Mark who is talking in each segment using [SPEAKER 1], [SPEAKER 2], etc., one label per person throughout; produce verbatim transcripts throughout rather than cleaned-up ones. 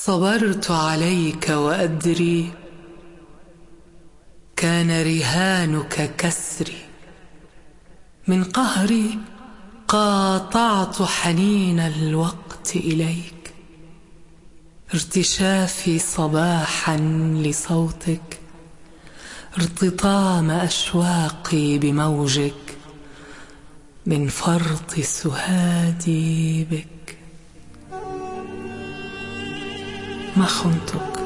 [SPEAKER 1] صبرت عليك وأدري كان رهانك كسري. من قهري قاطعت حنين الوقت إليك، ارتشافي صباحا لصوتك، ارتطام أشواقي بموجك، من فرط سهادي بك. ما خنتك،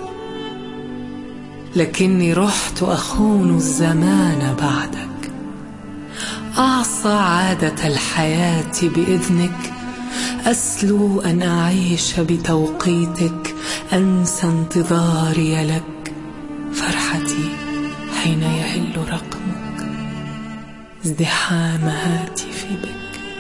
[SPEAKER 1] لكني رحت أخون الزمان بعدك، أعصى عادة الحياة بإذنك، أسلو أن أعيش بتوقيتك، أنسى انتظاري لك، فرحتي حين يهل رقمك، ازدحام هاتفي بك.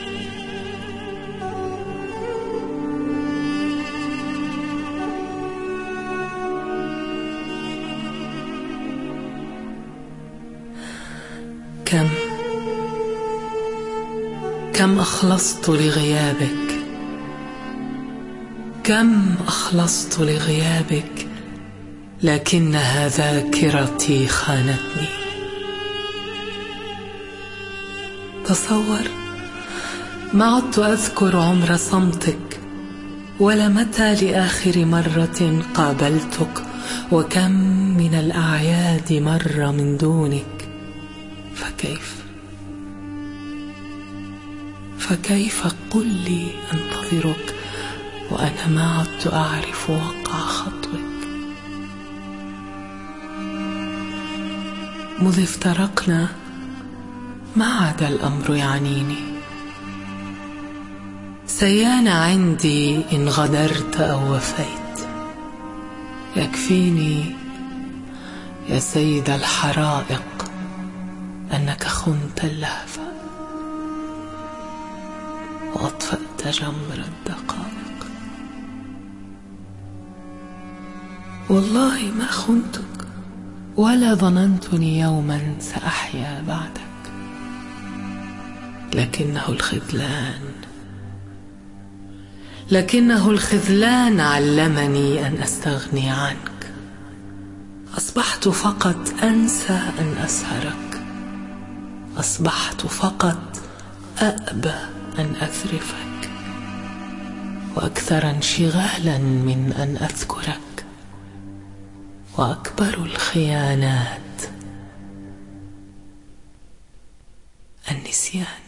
[SPEAKER 1] كم كم أخلصت لغيابك، كم أخلصت لغيابك، لكنها ذاكرتي خانتني. تصور، ما عدت أذكر عمر صمتك، ولا متى لآخر مرة قابلتك، وكم من الأعياد مر من دونك. فكيف فكيف قل لي أنتظرك وأنا ما عدت أعرف وقع خطوك. مذ افترقنا ما عاد الأمر يعنيني، سيان عندي إن غدرت أو وفيت، يكفيني يا سيد الحرائق أنك خنت اللهفة وأطفأت جمر الدقائق. والله ما خنتك، ولا ظننتني يوما سأحيا بعدك، لكنه الخذلان لكنه الخذلان علمني أن أستغني عنك. أصبحت فقط أنسى أن أسهرك، أصبحت فقط أأبى أن أذرفك، وأكثر انشغالا من أن أذكرك، وأكبر الخيانات النسيان.